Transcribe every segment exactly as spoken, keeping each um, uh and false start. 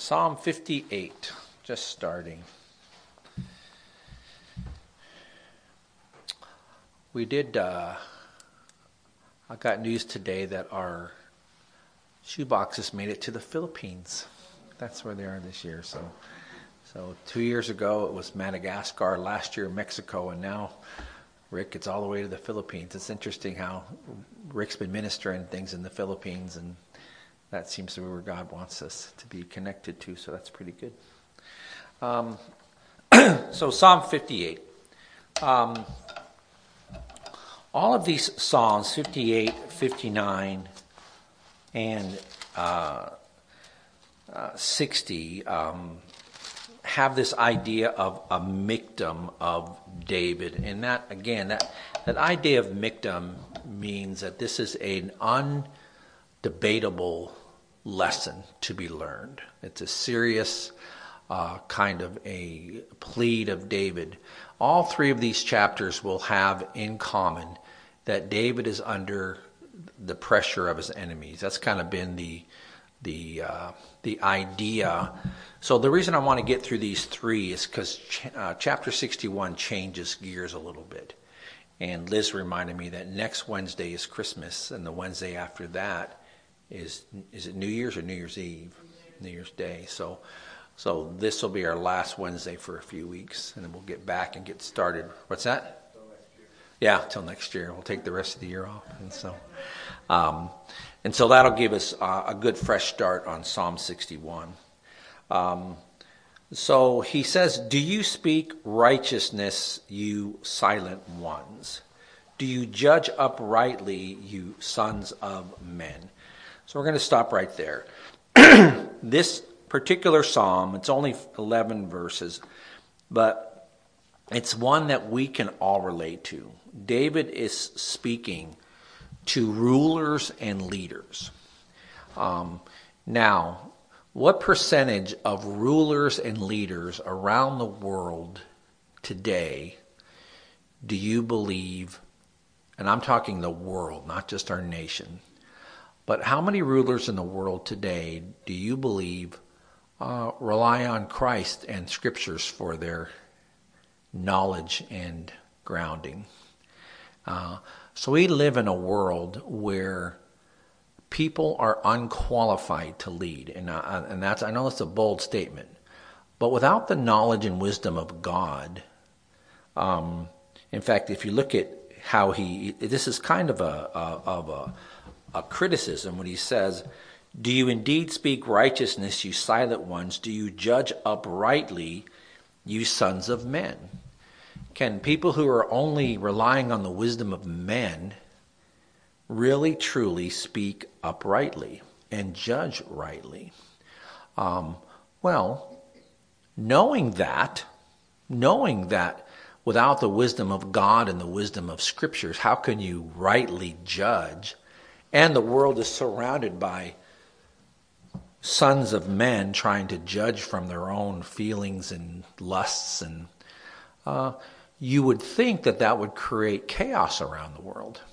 Psalm fifty-eight, just starting. We did, uh, I got news today that our shoeboxes made it to the Philippines. That's where they are this year. So, so two years ago it was Madagascar, last year Mexico, and now Rick, it's all the way to the Philippines. It's interesting how Rick's been ministering things in the Philippines, and that seems to be where God wants us to be connected to, so that's pretty good. Um, so Psalm fifty-eight. Um, all of these Psalms, fifty-eight, fifty-nine, and uh, uh, sixty, um, have this idea of a miktam of David. And that, again, that, that idea of miktam means that this is an undebatable lesson to be learned. It's a serious uh, kind of a plead of David. All three of these chapters will have in common that David is under the pressure of his enemies. That's kind of been the the uh, the idea. So the reason I want to get through these three is because ch- uh, chapter sixty-one changes gears a little bit. And Liz reminded me that next Wednesday is Christmas, and the Wednesday after that is is it New Year's or New Year's Eve? New Year's Day. So so this will be our last Wednesday for a few weeks, and then we'll get back and get started. What's that? Yeah, till next year. We'll take the rest of the year off, and so um, and so that'll give us uh, a good fresh start on Psalm sixty-one. Um, so he says, "Do you speak righteousness, you silent ones? Do you judge uprightly, you sons of men?" So we're going to stop right there. This particular psalm, it's only eleven verses, but it's one that we can all relate to. David is speaking to rulers and leaders. Um, now, what percentage of rulers and leaders around the world today do you believe, and I'm talking the world, not just our nation, but how many rulers in the world today do you believe uh, rely on Christ and scriptures for their knowledge and grounding? Uh, so we live in a world where people are unqualified to lead, and uh, and that's I know it's a bold statement, but without the knowledge and wisdom of God, um, in fact, if you look at how he, this is kind of a, a of a, a criticism when he says, "Do you indeed speak righteousness, you silent ones? Do you judge uprightly, you sons of men?" Can people who are only relying on the wisdom of men really truly speak uprightly and judge rightly? Um, well, knowing that, knowing that without the wisdom of God and the wisdom of scriptures, how can you rightly judge? And the world is surrounded by sons of men trying to judge from their own feelings and lusts, and uh, you would think that that would create chaos around the world.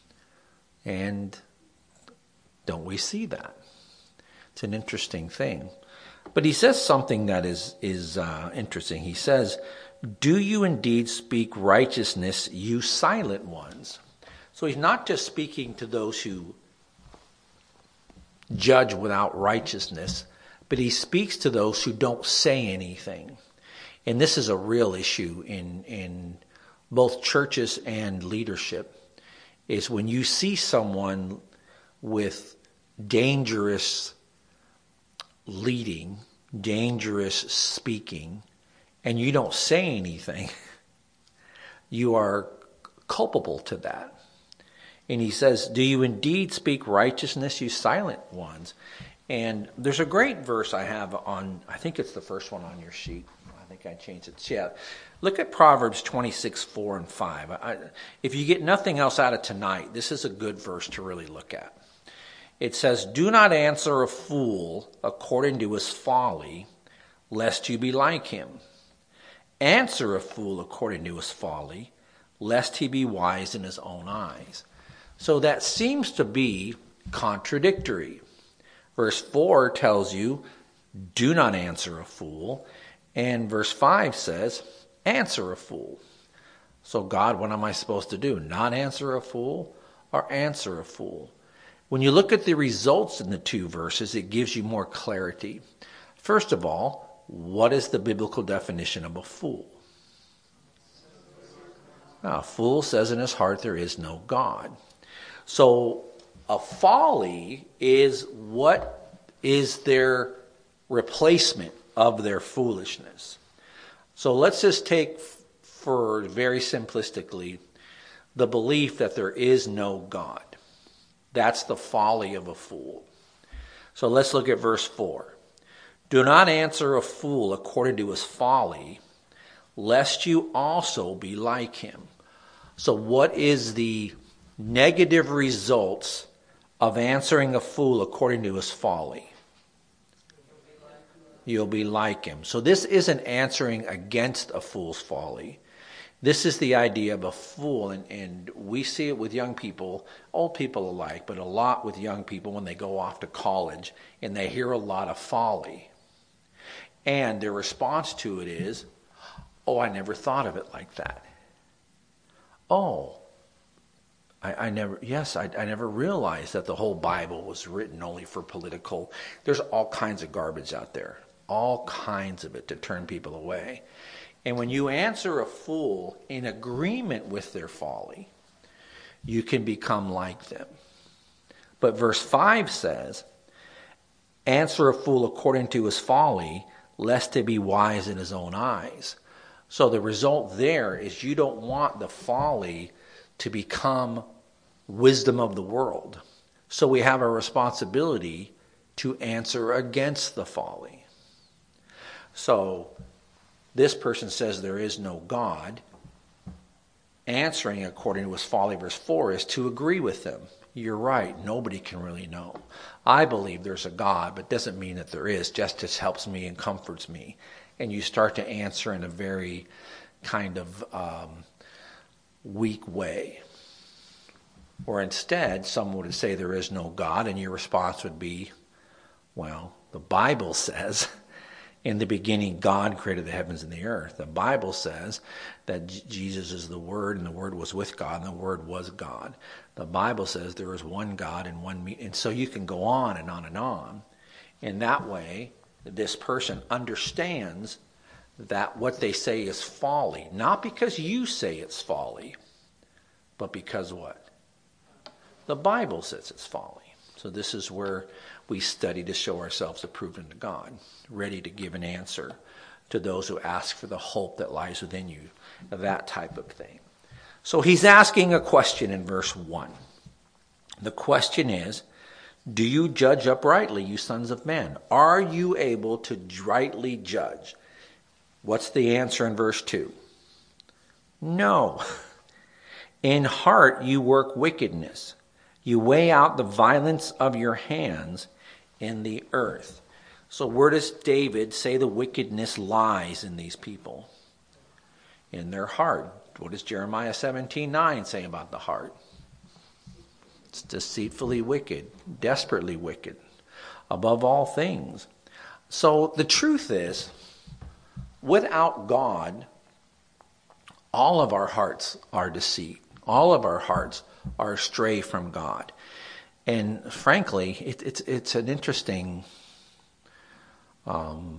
And don't we see that? It's an interesting thing. But he says something that is, is uh, interesting. He says, "Do you indeed speak righteousness, you silent ones?" So he's not just speaking to those who judge without righteousness, but he speaks to those who don't say anything. And this is a real issue in, in both churches and leadership, is when you see someone with dangerous leading, dangerous speaking, and you don't say anything, you are culpable to that. And he says, "Do you indeed speak righteousness, you silent ones?" And there's a great verse I have on, I think it's the first one on your sheet. I think I changed it. Yeah. Look at Proverbs twenty-six, four and five. I, if you get nothing else out of tonight, this is a good verse to really look at. It says, "Do not answer a fool according to his folly, lest you be like him. Answer a fool according to his folly, lest he be wise in his own eyes." So that seems to be contradictory. Verse four tells you, do not answer a fool. And verse five says, answer a fool. So God, what am I supposed to do? Not answer a fool or answer a fool? When you look at the results in the two verses, it gives you more clarity. First of all, what is the biblical definition of a fool? Now, a fool says in his heart there is no God. So a folly is what is their replacement of their foolishness. So let's just take, for very simplistically, the belief that there is no God. That's the folly of a fool. So let's look at verse four. Do not answer a fool according to his folly, lest you also be like him. So what is the negative results of answering a fool according to his folly? You'll be like him. So this isn't answering against a fool's folly. This is the idea of a fool, and, and we see it with young people, old people alike, but a lot with young people when they go off to college and they hear a lot of folly. And their response to it is, oh, I never thought of it like that. Oh, I, I never, yes, I, I never realized that the whole Bible was written only for political. There's all kinds of garbage out there, all kinds of it to turn people away. And when you answer a fool in agreement with their folly, you can become like them. But verse five says, answer a fool according to his folly, lest he be wise in his own eyes. So the result there is you don't want the folly to become wisdom of the world. So we have a responsibility to answer against the folly. So this person says there is no God. Answering according to his folly, verse four, is to agree with them. You're right, nobody can really know. I believe there's a God, but doesn't mean that there is. Justice helps me and comforts me. And you start to answer in a very kind of um, weak way. Or instead, someone would say there is no God, and your response would be, well, the Bible says, in the beginning God created the heavens and the earth. The Bible says that J- Jesus is the Word, and the Word was with God, and the Word was God. The Bible says there is one God and one me. And so you can go on and on and on. In that way, this person understands that what they say is folly. Not because you say it's folly, but because what? The Bible says it's folly. So this is where we study to show ourselves approved unto God, ready to give an answer to those who ask for the hope that lies within you, that type of thing. So he's asking a question in verse one. The question is, do you judge uprightly, you sons of men? Are you able to rightly judge? What's the answer in verse two? No. In heart you work wickedness. You weigh out the violence of your hands in the earth. So where does David say the wickedness lies in these people? In their heart. What does Jeremiah seventeen nine say about the heart? It's deceitfully wicked, desperately wicked, above all things. So the truth is, without God, all of our hearts are deceit. All of our hearts are astray from God. And frankly, it, it's it's an interesting um,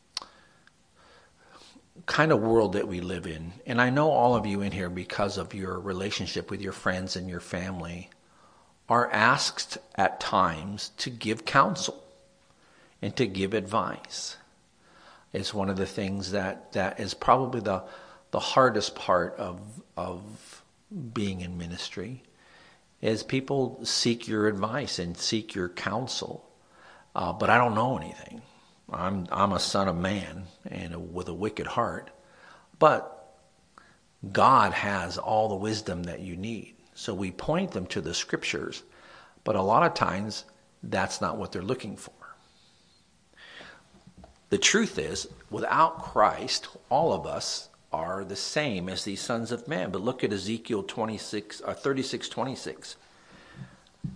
kind of world that we live in. And I know all of you in here, because of your relationship with your friends and your family, are asked at times to give counsel and to give advice. It's one of the things that, that is probably the the hardest part of of being in ministry, is people seek your advice and seek your counsel. Uh, but I don't know anything. I'm I'm a son of man and a, with a wicked heart. But God has all the wisdom that you need. So we point them to the scriptures, but a lot of times that's not what they're looking for. The truth is, without Christ, all of us are the same as these sons of men. But look at Ezekiel twenty-six, uh, thirty-six twenty-six.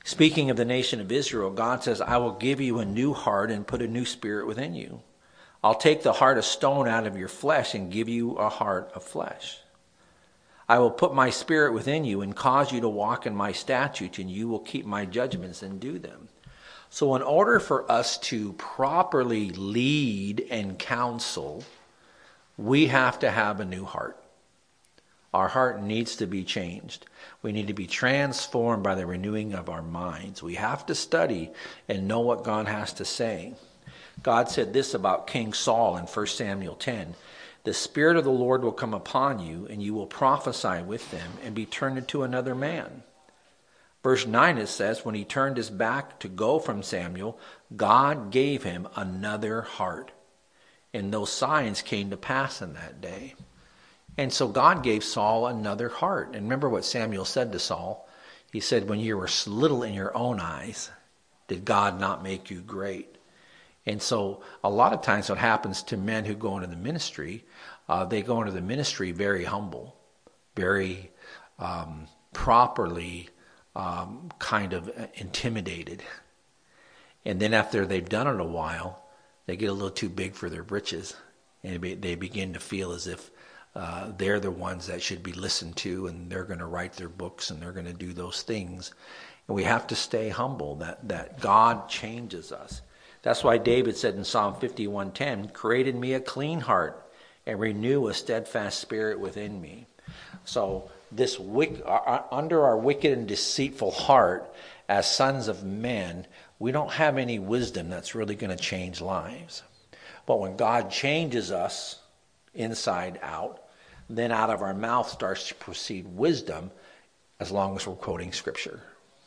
Speaking of the nation of Israel, God says, I will give you a new heart and put a new spirit within you. I'll take the heart of stone out of your flesh and give you a heart of flesh. I will put my spirit within you and cause you to walk in my statutes, and you will keep my judgments and do them. So in order for us to properly lead and counsel, we have to have a new heart. Our heart needs to be changed. We need to be transformed by the renewing of our minds. We have to study and know what God has to say. God said this about King Saul in First Samuel ten. The Spirit of the Lord will come upon you, and you will prophesy with them and be turned into another man. Verse nine, it says, when he turned his back to go from Samuel, God gave him another heart. And those signs came to pass in that day. And so God gave Saul another heart. And remember what Samuel said to Saul. He said, when you were little in your own eyes, did God not make you great? And so a lot of times what happens to men who go into the ministry, uh, they go into the ministry very humble, very um, properly um, kind of intimidated. And then after they've done it a while, they get a little too big for their britches. And they begin to feel as if Uh, they're the ones that should be listened to, and they're going to write their books, and they're going to do those things. And we have to stay humble, that, that God changes us. That's why David said in Psalm fifty-one ten, create in me a clean heart and renew a steadfast spirit within me. So this wick, uh, under our wicked and deceitful heart, as sons of men, we don't have any wisdom that's really going to change lives. But when God changes us inside out, then out of our mouth starts to proceed wisdom, as long as we're quoting Scripture.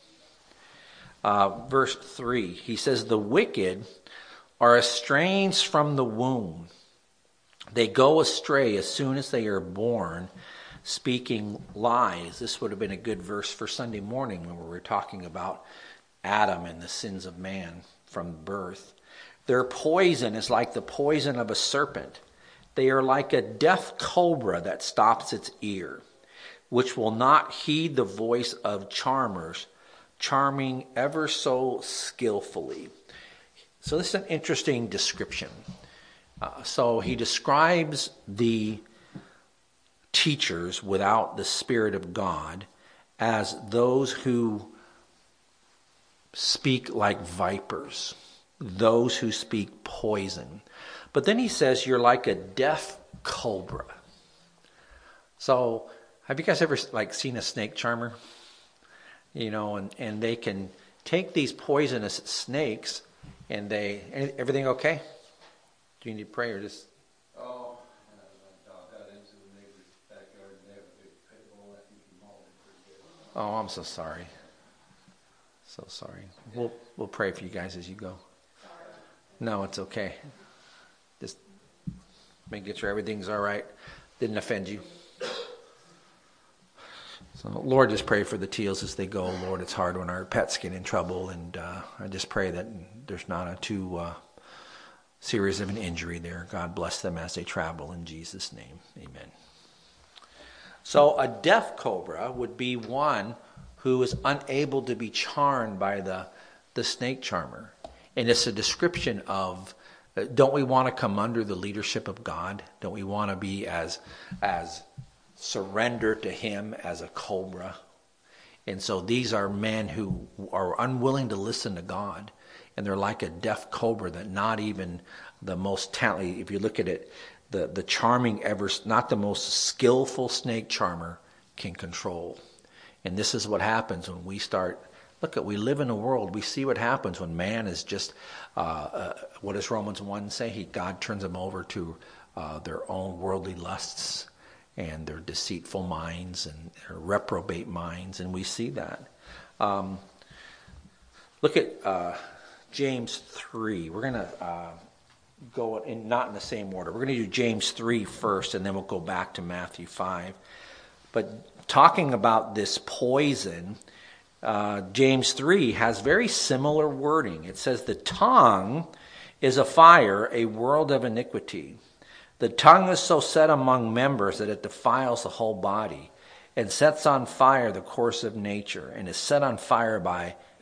Uh, verse three, he says, the wicked are estranged from the womb. They go astray as soon as they are born, speaking lies. This would have been a good verse for Sunday morning when we were talking about Adam and the sins of man from birth. Their poison is like the poison of a serpent. They are like a deaf cobra that stops its ear, which will not heed the voice of charmers, charming ever so skillfully. So this is an interesting description. Uh, so he describes the teachers without the Spirit of God as those who speak like vipers, those who speak poison. But then he says, you're like a deaf cobra. So have you guys ever like seen a snake charmer? You know, and, and they can take these poisonous snakes and they, everything okay? Do you need prayer or just? Oh, and I got into the neighbor's backyard and they have a big pit bull. I think he mauled him pretty good. Oh, I'm so sorry. So sorry. We'll, we'll pray for you guys as you go. Sorry. No, it's okay. Just making sure everything's all right. Didn't offend you. So, Lord, just pray for the Teals as they go. Lord, it's hard when our pets get in trouble, and uh, I just pray that there's not a too uh, serious of an injury there. God bless them as they travel in Jesus' name. Amen. So a deaf cobra would be one who is unable to be charmed by the, the snake charmer. And it's a description of, uh, don't we want to come under the leadership of God? Don't we want to be as as surrendered to him as a cobra? And so these are men who are unwilling to listen to God. And they're like a deaf cobra that not even the most talented, if you look at it, the, the charming ever, not the most skillful snake charmer can control. And this is what happens when we start, look at, we live in a world, we see what happens when man is just, uh, uh, what does Romans one say? He, God turns them over to uh, their own worldly lusts and their deceitful minds and their reprobate minds, and we see that. Um, look at uh, James three. We're going to uh, go in, not in the same order. We're going to do James three first, and then we'll go back to Matthew five. But talking about this poison, uh, James three has very similar wording. It says, the tongue is a fire, a world of iniquity. The tongue is so set among members that it defiles the whole body and sets on fire the course of nature and is set on fire by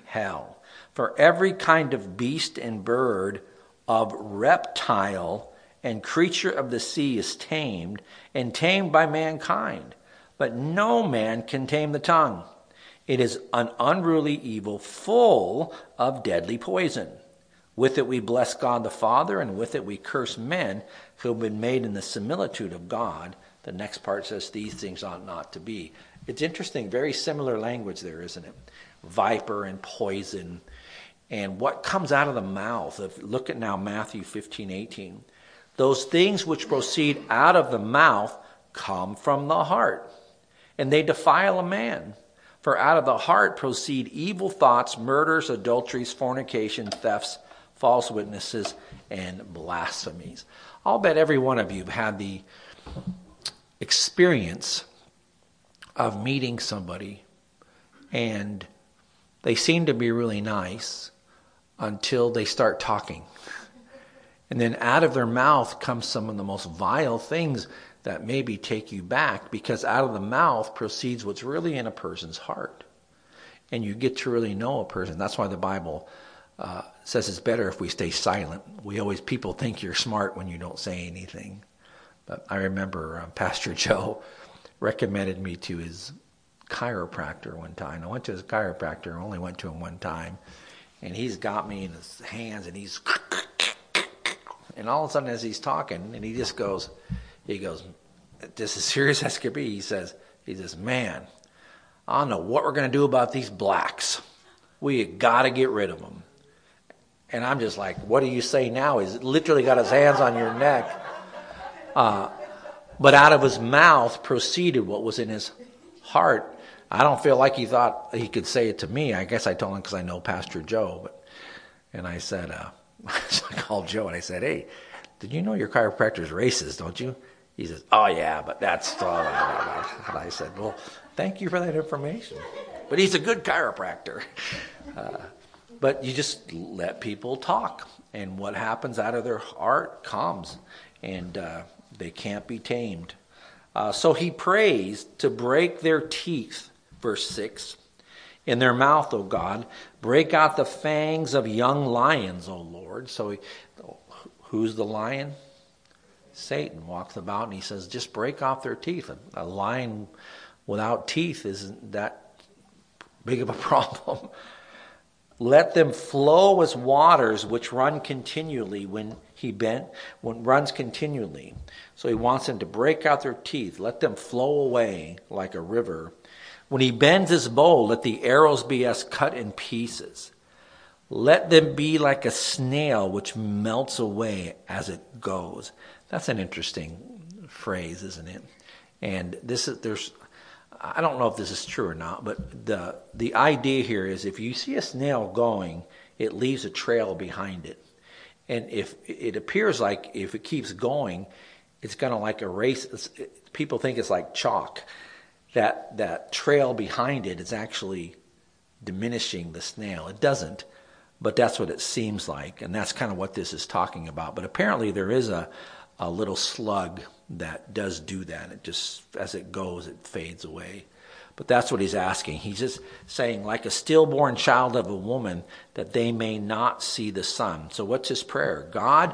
hell. For every kind of beast and bird, of reptile and creature of the sea is tamed, and tamed by mankind. But no man can tame the tongue. It is an unruly evil, full of deadly poison. With it we bless God the Father, and with it we curse men who have been made in the similitude of God. The next part says these things ought not to be. It's interesting, very similar language there, isn't it? Viper and poison. And what comes out of the mouth of, look at now Matthew fifteen, eighteen. Those things which proceed out of the mouth come from the heart, and they defile a man. For out of the heart proceed evil thoughts, murders, adulteries, fornication, thefts, false witnesses, and blasphemies. I'll bet every one of you have had the experience of meeting somebody and they seem to be really nice until they start talking. And then out of their mouth comes some of the most vile things that maybe take you back, because out of the mouth proceeds what's really in a person's heart. And you get to really know a person. That's why the Bible uh, says it's better if we stay silent. We always, people think you're smart when you don't say anything. But I remember uh, Pastor Joe recommended me to his chiropractor one time. I went to his chiropractor, I only went to him one time. And he's got me in his hands and he's... And all of a sudden as he's talking, and he just goes, he goes, this is serious as could be. He says, he says, man, I don't know what we're going to do about these blacks. We got to get rid of them. And I'm just like, what do you say now? He's literally got his hands on your neck. Uh, but out of his mouth proceeded what was in his heart. I don't feel like he thought he could say it to me. I guess I told him because I know Pastor Joe. But, and I said, uh, so I called Joe and I said, hey, did you know your chiropractor's racist, don't you? He says, oh yeah, but that's... And I said, well, thank you for that information. But he's a good chiropractor. Uh, but you just let people talk. And what happens out of their heart comes. And uh, they can't be tamed. Uh, so he prays to break their teeth, verse six. In their mouth, O God, break out the fangs of young lions, O Lord. So he, who's the lion? Satan walks about and he says, just break off their teeth. A, a lion without teeth isn't that big of a problem. Let them flow as waters which run continually when he bent, when runs continually. So he wants them to break out their teeth. Let them flow away like a river. When he bends his bow, let the arrows be as cut in pieces. Let them be like a snail which melts away as it goes. That's an interesting phrase, isn't it? And this is, there's, I don't know if this is true or not, but the the idea here is if you see a snail going, it leaves a trail behind it. And if it appears like if it keeps going, it's going to like erase, it, people think it's like chalk. That that trail behind it is actually diminishing the snail. It doesn't, but that's what it seems like, and that's kind of what this is talking about. But apparently there is a, a little slug that does do that. It just, as it goes, it fades away. But that's what he's asking. He's just saying, like a stillborn child of a woman, that they may not see the sun. So what's his prayer? God,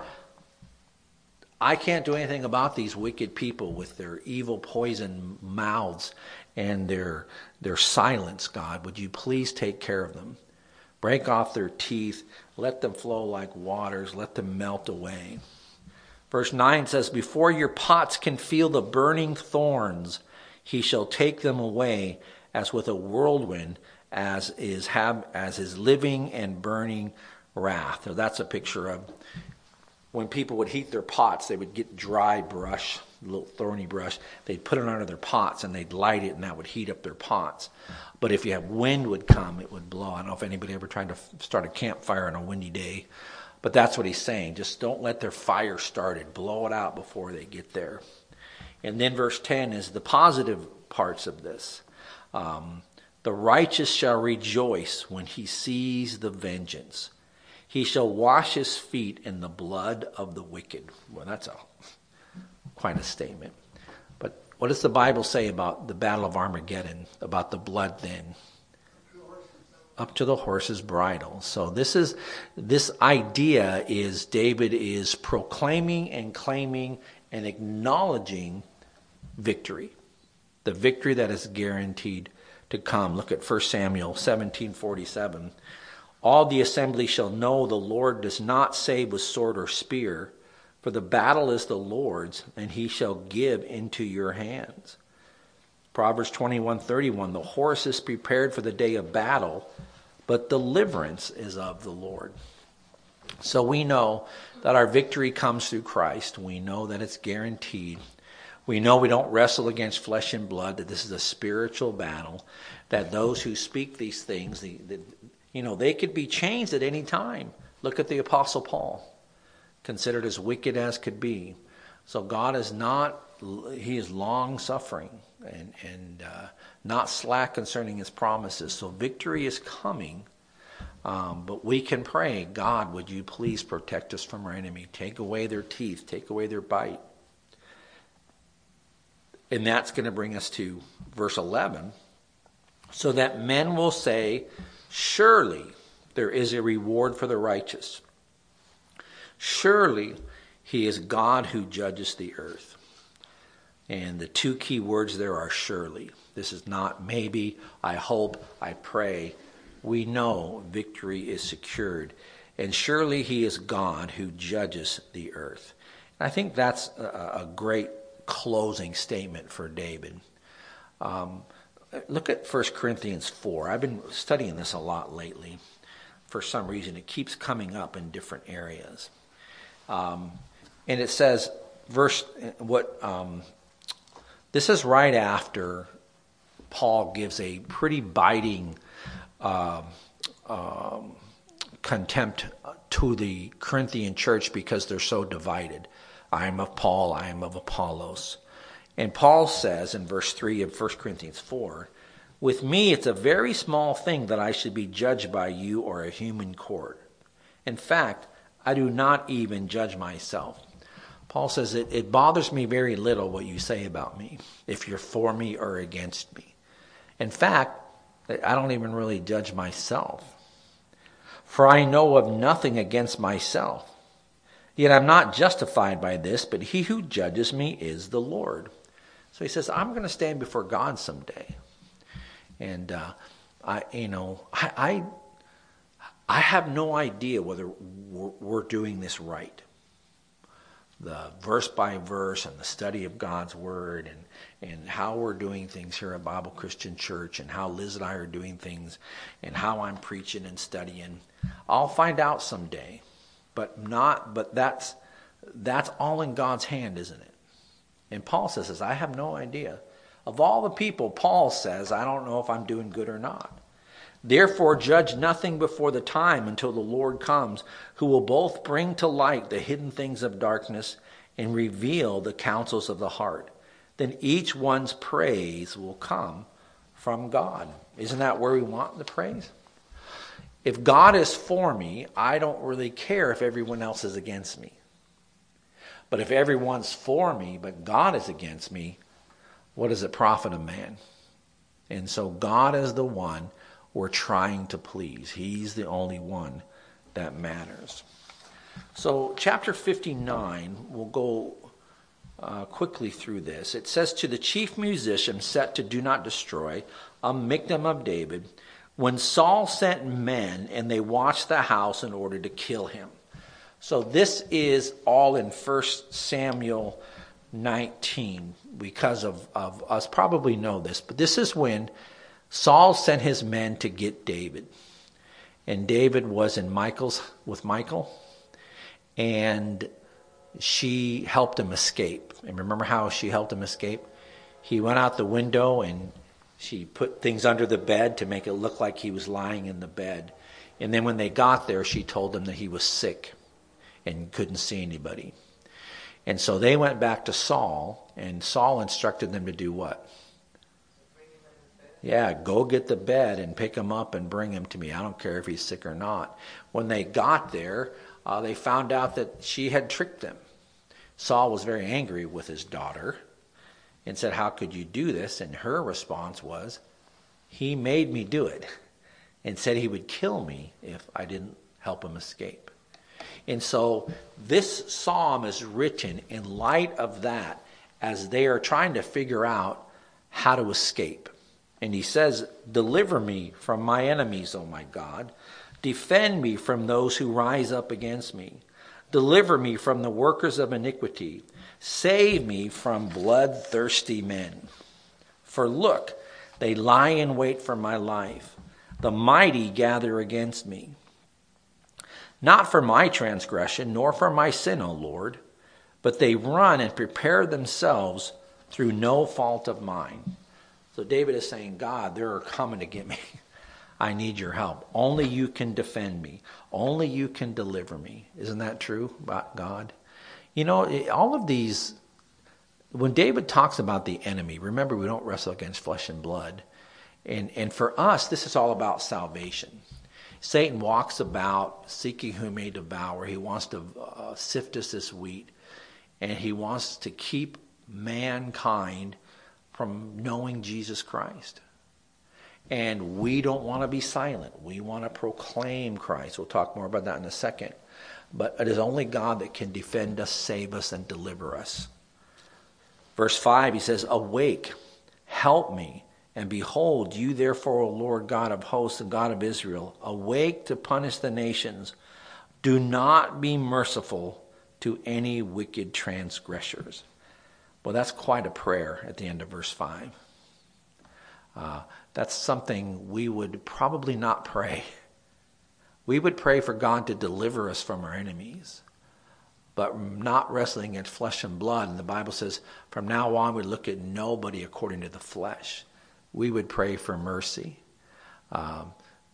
I can't do anything about these wicked people with their evil poison mouths and their their silence, God. Would you please take care of them? Break off their teeth. Let them flow like waters. Let them melt away. Verse nine says, before your pots can feel the burning thorns, he shall take them away as with a whirlwind, as is, have, as is living and burning wrath. Now that's a picture of when people would heat their pots, they would get dry brush, a little thorny brush. They'd put it under their pots and they'd light it and that would heat up their pots. But if you have wind would come, it would blow. I don't know if anybody ever tried to start a campfire on a windy day. But that's what he's saying. Just don't let their fire started. Blow it out before they get there. And then verse ten is the positive parts of this. Um, the righteous shall rejoice when he sees the vengeance. He shall wash his feet in the blood of the wicked. Well, that's a quite a statement. But what does the Bible say about the Battle of Armageddon, about the blood then? up to the horse's bridle. So this is this idea is David is proclaiming and claiming and acknowledging victory. The victory that is guaranteed to come. Look at First Samuel seventeen forty-seven. All the assembly shall know the Lord does not save with sword or spear, for the battle is the Lord's, and he shall give into your hands. Proverbs twenty-one thirty-one. The horse is prepared for the day of battle, but deliverance is of the Lord. So we know that our victory comes through Christ. We know that it's guaranteed. We know we don't wrestle against flesh and blood, that this is a spiritual battle, that those who speak these things, the, the, you know, they could be changed at any time. Look at the Apostle Paul, considered as wicked as could be. So God is not, he is long-suffering and, and uh, not slack concerning his promises. So victory is coming, um, but we can pray, God, would you please protect us from our enemy? Take away their teeth, take away their bite. And that's going to bring us to verse eleven. So that men will say, surely there is a reward for the righteous. Surely he is God who judges the earth. And the two key words there are surely. This is not maybe, I hope, I pray. We know victory is secured. And surely he is God who judges the earth. And I think that's a, a great closing statement for David. Um, look at First Corinthians four. I've been studying this a lot lately. For some reason, it keeps coming up in different areas. Um, and it says, verse, what, um, this is right after Paul gives a pretty biting uh, um, contempt to the Corinthian church because they're so divided. I am of Paul, I am of Apollos. And Paul says in verse three of First Corinthians four, with me it's a very small thing that I should be judged by you or a human court. In fact, I do not even judge myself. Paul says it, it bothers me very little what you say about me, if you're for me or against me. In fact, I don't even really judge myself. For I know of nothing against myself. Yet I'm not justified by this, but he who judges me is the Lord. So he says, I'm going to stand before God someday. And, uh, I, you know, I, I, I have no idea whether we're, we're doing this right. The verse by verse and the study of God's word and, and how we're doing things here at Bible Christian Church and how Liz and I are doing things and how I'm preaching and studying. I'll find out someday. But not, but that's that's all in God's hand, isn't it? And Paul says, I have no idea. Of all the people, Paul says, I don't know if I'm doing good or not. Therefore, judge nothing before the time until the Lord comes, who will both bring to light the hidden things of darkness and reveal the counsels of the heart. Then each one's praise will come from God. Isn't that where we want the praise? If God is for me, I don't really care if everyone else is against me. But if everyone's for me, but God is against me, what does it profit a man? And so God is the one we're trying to please. He's the only one that matters. So chapter fifty-nine, we'll go uh, quickly through this. It says, to the chief musician set to do not destroy, a Michtam of David, when Saul sent men and they watched the house in order to kill him. So this is all in First Samuel nineteen, because of, of us probably know this, but this is when Saul sent his men to get David. And David was in Michael's with Michal, and she helped him escape. And remember how she helped him escape? He went out the window and she put things under the bed to make it look like he was lying in the bed. And then when they got there, she told them that he was sick and couldn't see anybody. And so they went back to Saul, and Saul instructed them to do what? Yeah, go get the bed and pick him up and bring him to me. I don't care if he's sick or not. When they got there, uh, they found out that she had tricked them. Saul was very angry with his daughter and said, how could you do this? And her response was, he made me do it. and said he would kill me if I didn't help him escape. And so this psalm is written in light of that, as they are trying to figure out how to escape. And he says, deliver me from my enemies, O my God. Defend me from those who rise up against me. Deliver me from the workers of iniquity. Save me from bloodthirsty men. For look, they lie in wait for my life. The mighty gather against me. Not for my transgression, nor for my sin, O Lord, but they run and prepare themselves through no fault of mine. So David is saying, God, they're coming to get me. I need your help. Only you can defend me. Only you can deliver me. Isn't that true about God? You know, all of these, when David talks about the enemy, remember we don't wrestle against flesh and blood. And, and for us, this is all about salvation. Satan walks about seeking whom he may devour. He wants to uh, sift us as wheat. And he wants to keep mankind from knowing Jesus Christ. And we don't want to be silent. We want to proclaim Christ. We'll talk more about that in a second. But it is only God that can defend us, save us, and deliver us. Verse five, he says, awake, help me. And behold, you therefore, O Lord God of hosts and God of Israel, awake to punish the nations. Do not be merciful to any wicked transgressors. Well, that's quite a prayer at the end of verse five. Uh, that's something we would probably not pray. We would pray for God to deliver us from our enemies, but not wrestling against flesh and blood. And the Bible says, from now on, we look at nobody according to the flesh. We would pray for mercy. Um,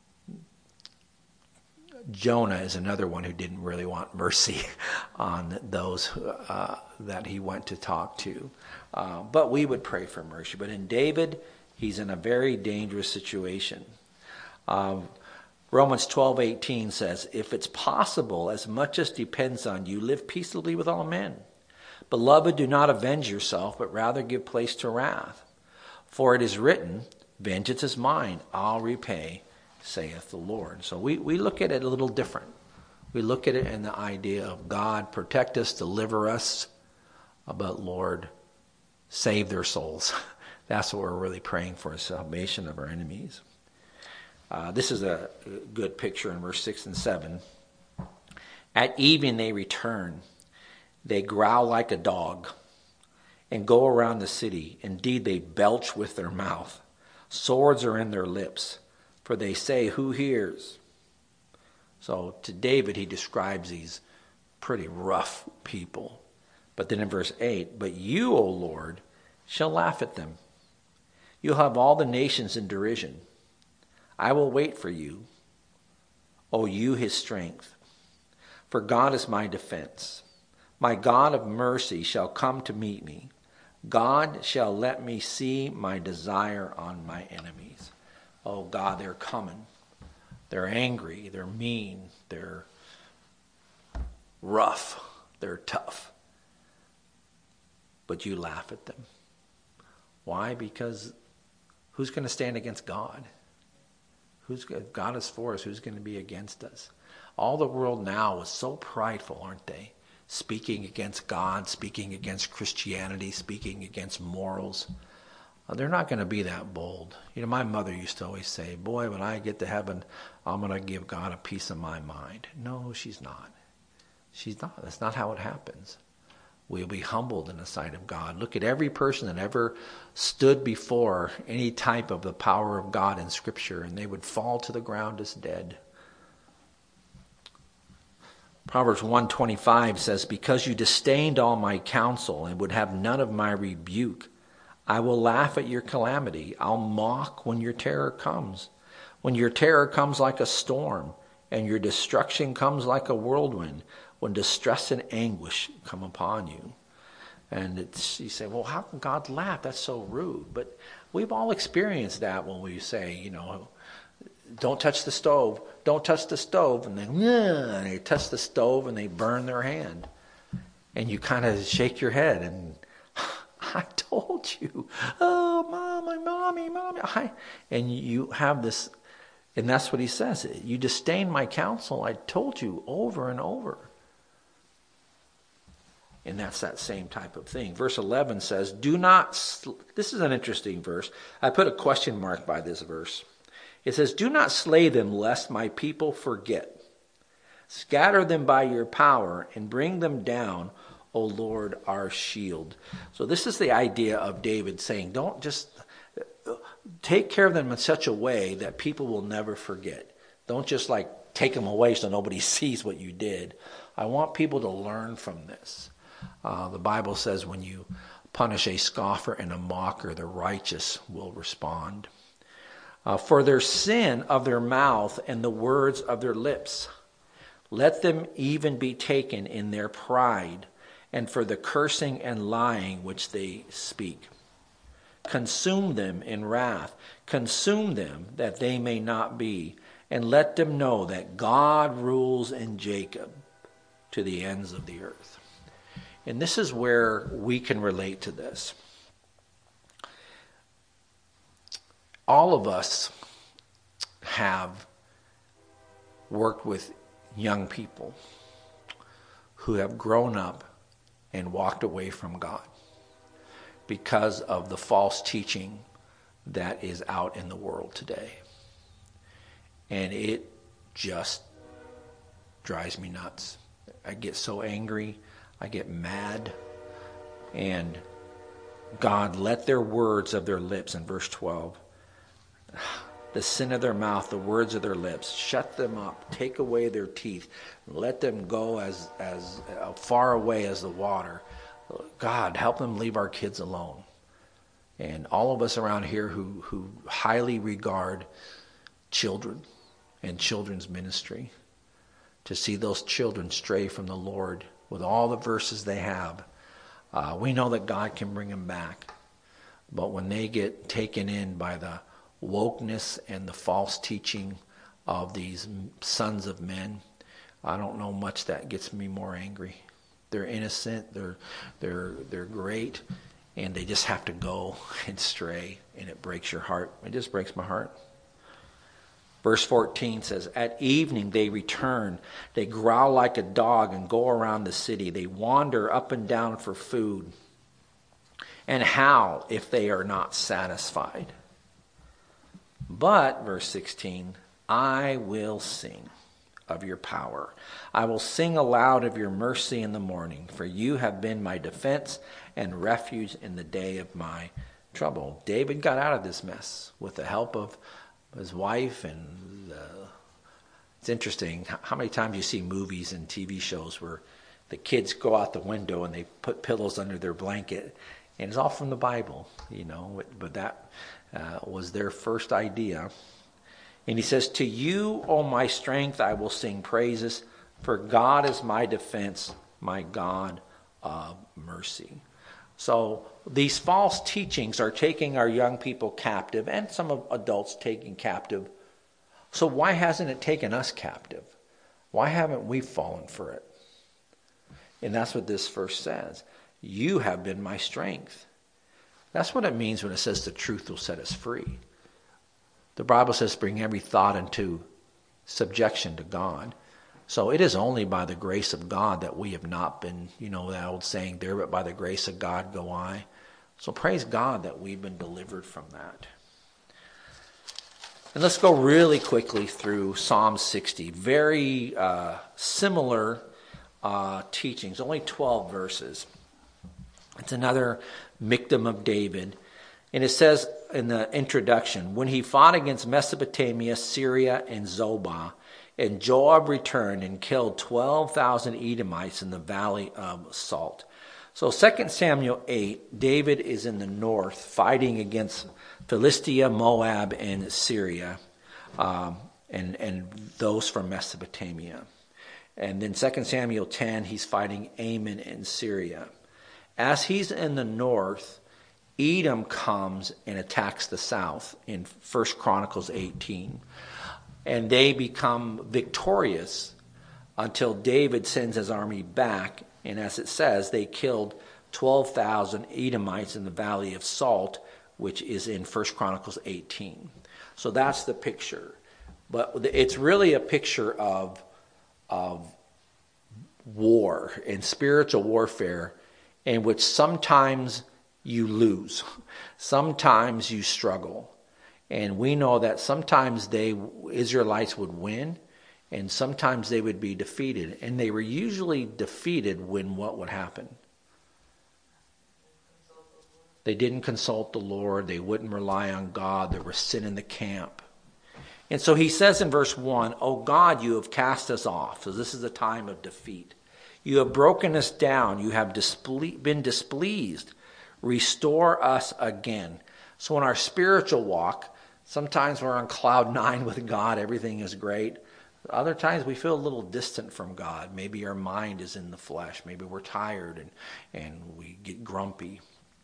Jonah is another one who didn't really want mercy on those uh, that he went to talk to. Uh, but we would pray for mercy. But in David, he's in a very dangerous situation. Um, Romans twelve eighteen says, if it's possible, as much as depends on you, live peaceably with all men. Beloved, do not avenge yourself, but rather give place to wrath. For it is written, vengeance is mine, I'll repay, saith the Lord. So we, we look at it a little different. We look at it in the idea of God, protect us, deliver us, but Lord, save their souls. That's what we're really praying for, salvation of our enemies. Uh, this is a good picture in verse six and seven. At evening they return. They growl like a dog and go around the city. Indeed, they belch with their mouth. Swords are in their lips, for they say, who hears? So to David, he describes these pretty rough people. But then in verse eight, but you, O Lord, shall laugh at them. You'll have all the nations in derision. I will wait for you, O you his strength. For God is my defense. My God of mercy shall come to meet me. God shall let me see my desire on my enemies. Oh God, they're coming. They're angry. They're mean. They're rough. They're tough. But you laugh at them. Why? Because who's going to stand against God? Who's, if God is for us, who's going to be against us? All the world now is so prideful, aren't they? Speaking against God, speaking against Christianity, speaking against morals. Uh, they're not going to be that bold. You know, my mother used to always say, boy, when I get to heaven, I'm going to give God a piece of my mind. No, she's not. She's not. That's not how it happens. We'll be humbled in the sight of God. Look at every person that ever stood before any type of the power of God in Scripture, and they would fall to the ground as dead. Proverbs one twenty-five says, because you disdained all my counsel and would have none of my rebuke, I will laugh at your calamity. I'll mock when your terror comes. When your terror comes like a storm and your destruction comes like a whirlwind, when distress and anguish come upon you. And it's, you say, well, how can God laugh? That's so rude. But we've all experienced that when we say, you know, don't touch the stove, don't touch the stove. And then and they touch the stove and they burn their hand. And you kind of shake your head and, I told you, oh, mommy, mommy, mommy. I, and you have this And that's what he says. You disdain my counsel. I told you over and over. And that's that same type of thing. Verse eleven says, do not, sl-. This is an interesting verse. I put a question mark by this verse. It says, do not slay them lest my people forget. Scatter them by your power and bring them down, O Lord, our shield. So this is the idea of David saying, don't just take care of them in such a way that people will never forget. Don't just like take them away so nobody sees what you did. I want people to learn from this. Uh, the Bible says when you punish a scoffer and a mocker, the righteous will respond. Uh, for their sin of their mouth and the words of their lips, let them even be taken in their pride, and for the cursing and lying which they speak. Consume them in wrath, consume them that they may not be, and let them know that God rules in Jacob to the ends of the earth. And this is where we can relate to this. All of us have worked with young people who have grown up and walked away from God because of the false teaching that is out in the world today. And it just drives me nuts. I get so angry. I get mad. And God, let their words of their lips, in verse twelve, the sin of their mouth, the words of their lips, shut them up, take away their teeth, let them go as, as far away as the water. God, help them leave our kids alone. And all of us around here who, who highly regard children and children's ministry, to see those children stray from the Lord with all the verses they have, uh, we know that God can bring them back. But when they get taken in by the wokeness and the false teaching of these sons of men, I don't know much that gets me more angry. They're innocent, they're they're they're great, and they just have to go and stray, and it breaks your heart. It just breaks my heart. Verse fourteen says, at evening they return. They growl like a dog and go around the city. They wander up and down for food and howl if they are not satisfied. But, verse sixteen, I will sing of your power. I will sing aloud of your mercy in the morning, for you have been my defense and refuge in the day of my trouble. David got out of this mess with the help of his wife, and uh, it's interesting how many times you see movies and T V shows where the kids go out the window and they put pillows under their blanket, and it's all from the Bible, you know, but that uh, was their first idea. And he says, to you, O my strength, I will sing praises, for God is my defense, my God of mercy. So these false teachings are taking our young people captive, and some of adults taking captive. So why hasn't it taken us captive? Why haven't we fallen for it? And that's what this verse says. You have been my strength. That's what it means when it says the truth will set us free. The Bible says bring every thought into subjection to God. So it is only by the grace of God that we have not been, you know, that old saying there, but by the grace of God go I. So praise God that we've been delivered from that. And let's go really quickly through Psalm sixty. Very uh, similar uh, teachings, only twelve verses. It's another Miktam of David. And it says in the introduction, when he fought against Mesopotamia, Syria, and Zobah, and Joab returned and killed twelve thousand Edomites in the valley of Salt. So Second Samuel eight, David is in the north fighting against Philistia, Moab, and Syria, um, and, and those from Mesopotamia. And then Second Samuel ten, he's fighting Ammon in Syria. As he's in the north, Edom comes and attacks the south in First Chronicles eighteen. And they become victorious until David sends his army back. And as it says, they killed twelve thousand Edomites in the valley of Salt, which is in First Chronicles eighteen. So that's the picture. But it's really a picture of, of war and spiritual warfare in which sometimes you lose, sometimes you struggle. And we know that sometimes they Israelites would win and sometimes they would be defeated. And they were usually defeated when what would happen? They didn't consult the Lord. They wouldn't rely on God. There was sin in the camp. And so he says in verse one, "O God, you have cast us off." So this is a time of defeat. "You have broken us down. You have disple- been displeased. Restore us again." So in our spiritual walk, sometimes we're on cloud nine with God. Everything is great. Other times we feel a little distant from God. Maybe our mind is in the flesh. Maybe we're tired and, and we get grumpy.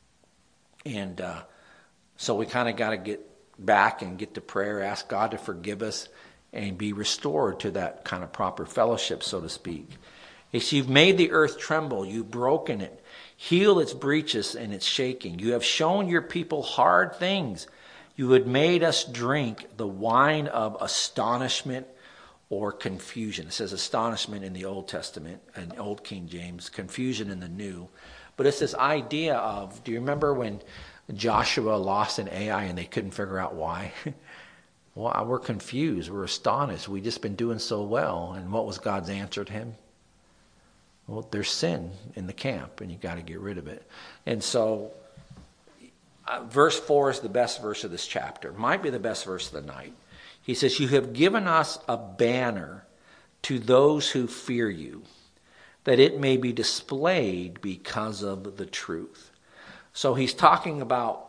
And uh, so we kind of got to get back and get to prayer, ask God to forgive us and be restored to that kind of proper fellowship, so to speak. It's, "You've made the earth tremble. You've broken it. Heal its breaches and its shaking. You have shown your people hard things. You had made us drink the wine of astonishment or confusion." It says astonishment in the Old Testament, in Old King James, confusion in the New. But it's this idea of, do you remember when Joshua lost an Ai and they couldn't figure out why? Well, we're confused. We're astonished. We've just been doing so well. And what was God's answer to him? Well, there's sin in the camp and you got to get rid of it. And so uh, verse four is the best verse of this chapter. Might be the best verse of the night. He says, "You have given us a banner to those who fear you, that it may be displayed because of the truth." So he's talking about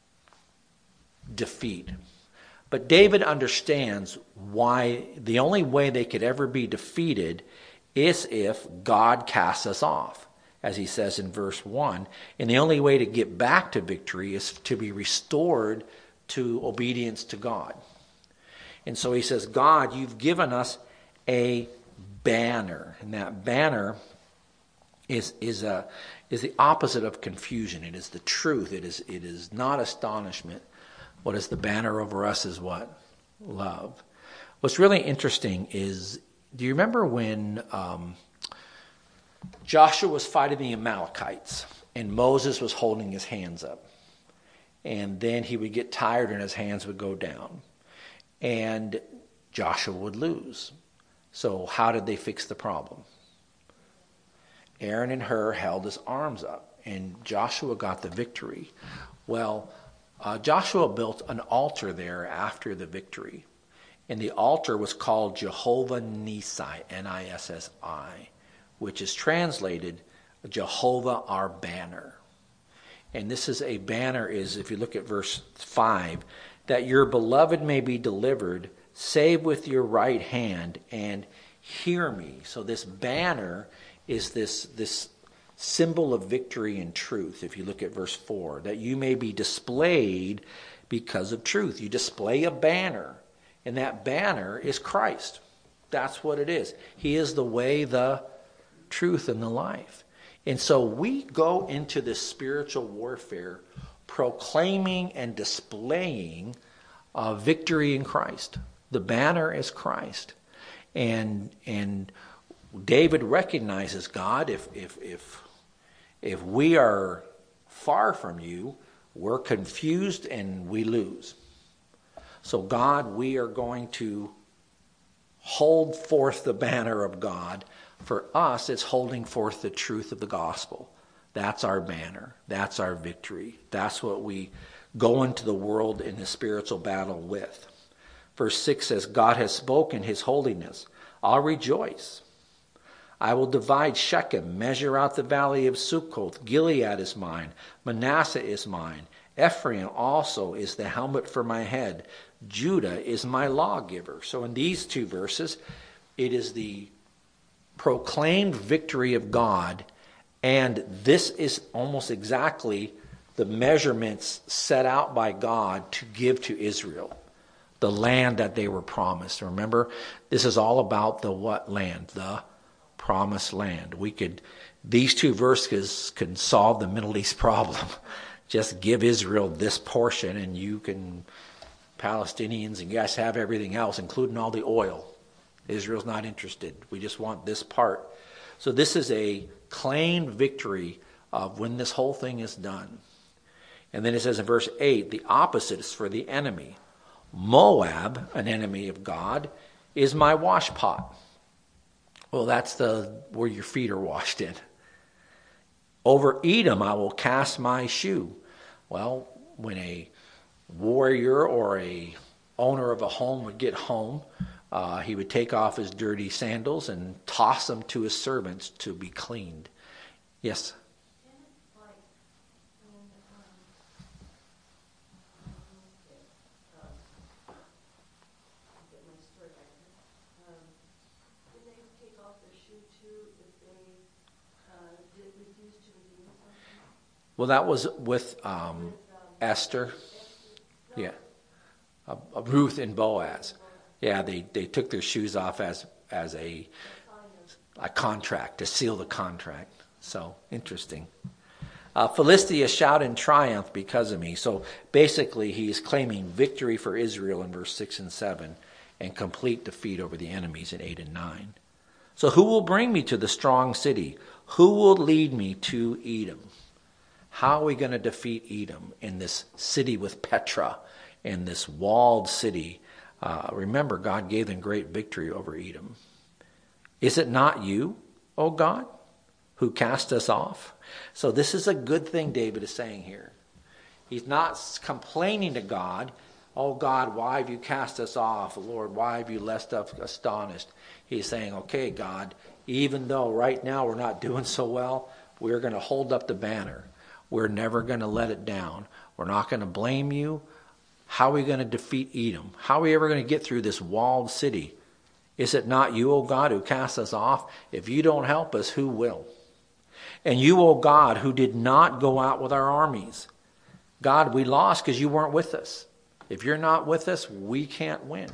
defeat. But David understands why the only way they could ever be defeated is if God casts us off, as he says in verse one. And the only way to get back to victory is to be restored to obedience to God. And so he says, "God, you've given us a banner." And that banner is is a is the opposite of confusion. It is the truth. It is it is not astonishment. What is the banner over us is what? Love. What's really interesting is, do you remember when um, Joshua was fighting the Amalekites and Moses was holding his hands up? And then he would get tired and his hands would go down. And Joshua would lose. So how did they fix the problem? Aaron and Hur held his arms up, and Joshua got the victory. Well, uh, Joshua built an altar there after the victory, and the altar was called Jehovah Nissi, N I S S I, which is translated Jehovah our banner. And this is a banner is, if you look at verse five, "That your beloved may be delivered, save with your right hand and hear me." So this banner is this, this symbol of victory and truth. If you look at verse four, "That you may be displayed because of truth." You display a banner, and that banner is Christ. That's what it is. He is the way, the truth, and the life. And so we go into this spiritual warfare proclaiming and displaying uh, victory in Christ. The banner is Christ. And and David recognizes, God, if if if if we are far from you, we're confused and we lose. So God, we are going to hold forth the banner of God. For us, it's holding forth the truth of the gospel. That's our banner. That's our victory. That's what we go into the world in the spiritual battle with. Verse six says, "God has spoken his holiness. I'll rejoice. I will divide Shechem, measure out the valley of Sukkoth. Gilead is mine. Manasseh is mine. Ephraim also is the helmet for my head. Judah is my lawgiver." So in these two verses, it is the proclaimed victory of God, and this is almost exactly the measurements set out by God to give to Israel, the land that they were promised. Remember, this is all about the what land? The promised land. We could, these two verses can solve the Middle East problem. Just give Israel this portion and you can Palestinians, and yes, have everything else, including all the oil. Israel's not interested. We just want this part. So this is a claimed victory of when this whole thing is done. And then it says in verse eight, the opposite is for the enemy. Moab, an enemy of God, is my washpot. Well, that's the where your feet are washed in. Over Edom I will cast my shoe. Well, when a warrior or a owner of a home would get home, uh, he would take off his dirty sandals and toss them to his servants to be cleaned. Yes? Well, that was with um, Esther. Yeah. Uh, Ruth and Boaz. Yeah, they, they took their shoes off as as a, a contract, to seal the contract. So, interesting. Uh, Philistia shout in triumph because of me. So, basically, he is claiming victory for Israel in verse six and seven and complete defeat over the enemies in eight and nine. So, who will bring me to the strong city? Who will lead me to Edom? How are we going to defeat Edom in this city with Petra, in this walled city? Uh, remember, God gave them great victory over Edom. Is it not you, O God, who cast us off? So this is a good thing David is saying here. He's not complaining to God, oh God, why have you cast us off? Lord, why have you left us astonished? He's saying, okay, God, even though right now we're not doing so well, we're going to hold up the banner. We're never going to let it down. We're not going to blame you. How are we going to defeat Edom? How are we ever going to get through this walled city? Is it not you, O God, who cast us off? If you don't help us, who will? And you, O God, who did not go out with our armies. God, we lost because you weren't with us. If you're not with us, we can't win.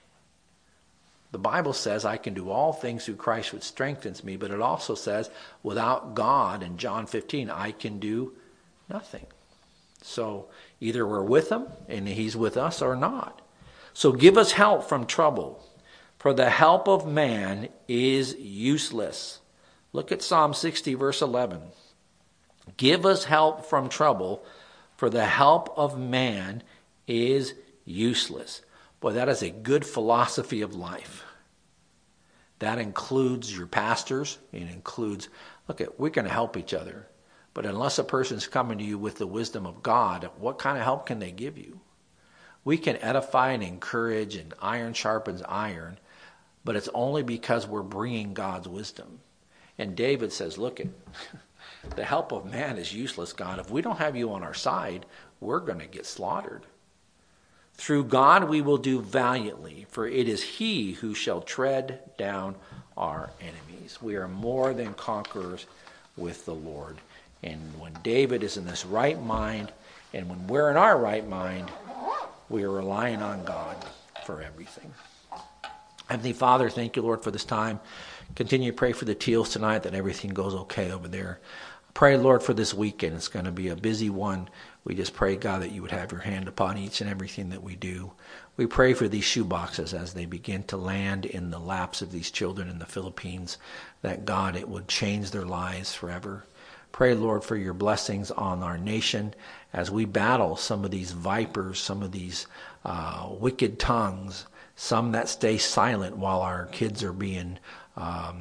The Bible says I can do all things through Christ which strengthens me, but it also says without God, in John fifteen, I can do nothing. So either we're with him and he's with us or not. So give us help from trouble, for the help of man is useless. Look at Psalm sixty, verse eleven. Give us help from trouble, for the help of man is useless. Boy, that is a good philosophy of life. That includes your pastors. It includes, look, at we're going to help each other. But unless a person's coming to you with the wisdom of God, what kind of help can they give you? We can edify and encourage, and iron sharpens iron, but it's only because we're bringing God's wisdom. And David says, look, it, the help of man is useless, God. If we don't have you on our side, we're going to get slaughtered. Through God we will do valiantly, for it is he who shall tread down our enemies. We are more than conquerors with the Lord. And when David is in this right mind, and when we're in our right mind, we are relying on God for everything. Heavenly Father, thank you, Lord, for this time. Continue to pray for the Teals tonight, that everything goes okay over there. Pray, Lord, for this weekend. It's going to be a busy one. We just pray, God, that you would have your hand upon each and everything that we do. We pray for these shoe boxes as they begin to land in the laps of these children in the Philippines, that, God, it would change their lives forever. Pray, Lord, for your blessings on our nation as we battle some of these vipers, some of these uh, wicked tongues, some that stay silent while our kids are being um,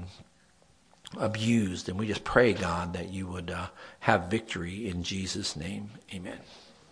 abused. And we just pray, God, that you would uh, have victory in Jesus' name. Amen.